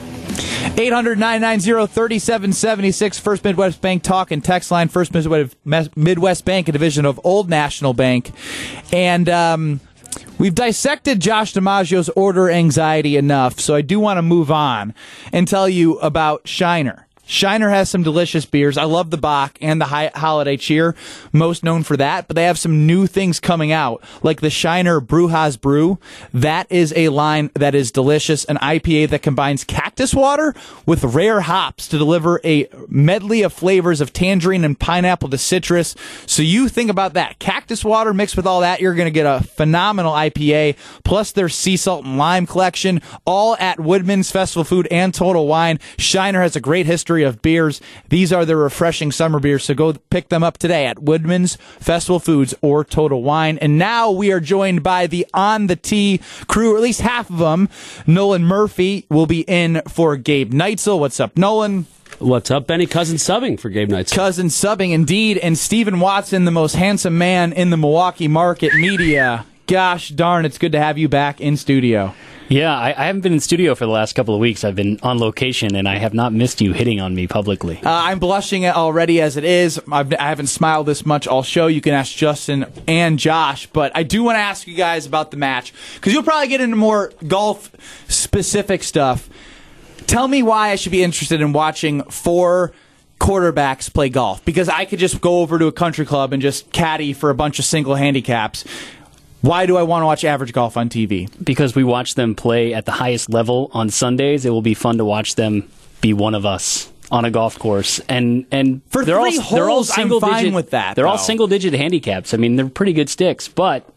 Speaker 3: eight hundred, nine nine zero, three seven seven six, First Midwest Bank talk and text line. First Midwest Bank, a division of Old National Bank. And um, we've dissected Josh DiMaggio's order anxiety enough, so I do want to move on and tell you about Shiner. Shiner has some delicious beers. I love the Bach and the Hi- Holiday Cheer, most known for that, but they have some new things coming out, like the Shiner Brewhouse Brew. That is a line that is delicious, an I P A that combines cactus water with rare hops to deliver a medley of flavors of tangerine and pineapple to citrus. So you think about that. Cactus water mixed with all that, you're going to get a phenomenal I P A, plus their sea salt and lime collection, all at Woodman's Festival Food and Total Wine. Shiner has a great history of beers. These are their refreshing summer beers, so go pick them up today at Woodman's, Festival Foods, or Total Wine. And now we are joined by the On the Tee crew, or at least half of them. Nolan Murphy will be in for Gabe Neitzel. What's up, Nolan?
Speaker 13: What's up, Benny? Cousin subbing for Gabe Neitzel.
Speaker 3: Cousin subbing, indeed. And Stephen Watson, the most handsome man in the Milwaukee market media. Gosh darn, it's good to have you back in studio.
Speaker 14: Yeah, I, I haven't been in studio for the last couple of weeks. I've been on location, and I have not missed you hitting on me publicly.
Speaker 3: Uh, I'm blushing already as it is. I've, I haven't smiled this much all show. You can ask Justin and Josh, but I do want to ask you guys about the match, because you'll probably get into more golf-specific stuff. Tell me why I should be interested in watching four quarterbacks play golf, because I could just go over to a country club and just caddy for a bunch of single handicaps. Why do I want to watch average golf on T V?
Speaker 14: Because we watch them play at the highest level on Sundays. It will be fun to watch them be one of us on a golf course. And and
Speaker 3: for
Speaker 14: they're
Speaker 3: three
Speaker 14: all,
Speaker 3: holes,
Speaker 14: they're all single
Speaker 3: I'm fine
Speaker 14: digit,
Speaker 3: with that.
Speaker 14: They're
Speaker 3: though.
Speaker 14: all single digit handicaps. I mean, they're pretty good sticks. But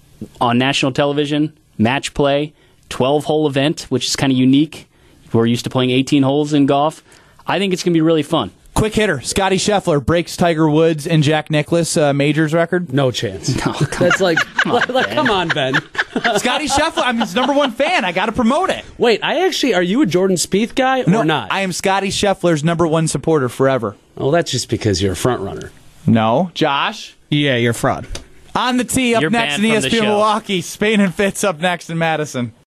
Speaker 14: on national television, match play, twelve hole event, which is kind of unique. We're used to playing eighteen holes in golf. I think it's going to be really fun.
Speaker 3: Quick hitter, Scotty Scheffler breaks Tiger Woods and Jack Nicklaus uh, majors record.
Speaker 13: No chance.
Speaker 14: No,
Speaker 13: That's like, come on, like, come on, Ben.
Speaker 3: Scotty Scheffler, I'm his number one fan. I got to promote it.
Speaker 13: Wait, I actually, are you a Jordan Spieth guy or
Speaker 3: no,
Speaker 13: not?
Speaker 3: I am Scotty Scheffler's number one supporter forever.
Speaker 13: Oh, that's just because you're a front runner.
Speaker 3: No, Josh.
Speaker 5: Yeah, you're a fraud.
Speaker 3: On the Tee up
Speaker 14: You're
Speaker 3: next in
Speaker 14: banned
Speaker 3: E
Speaker 14: from
Speaker 3: S
Speaker 14: the
Speaker 3: P N
Speaker 14: show.
Speaker 3: Milwaukee. Spain and Fitz up next in Madison.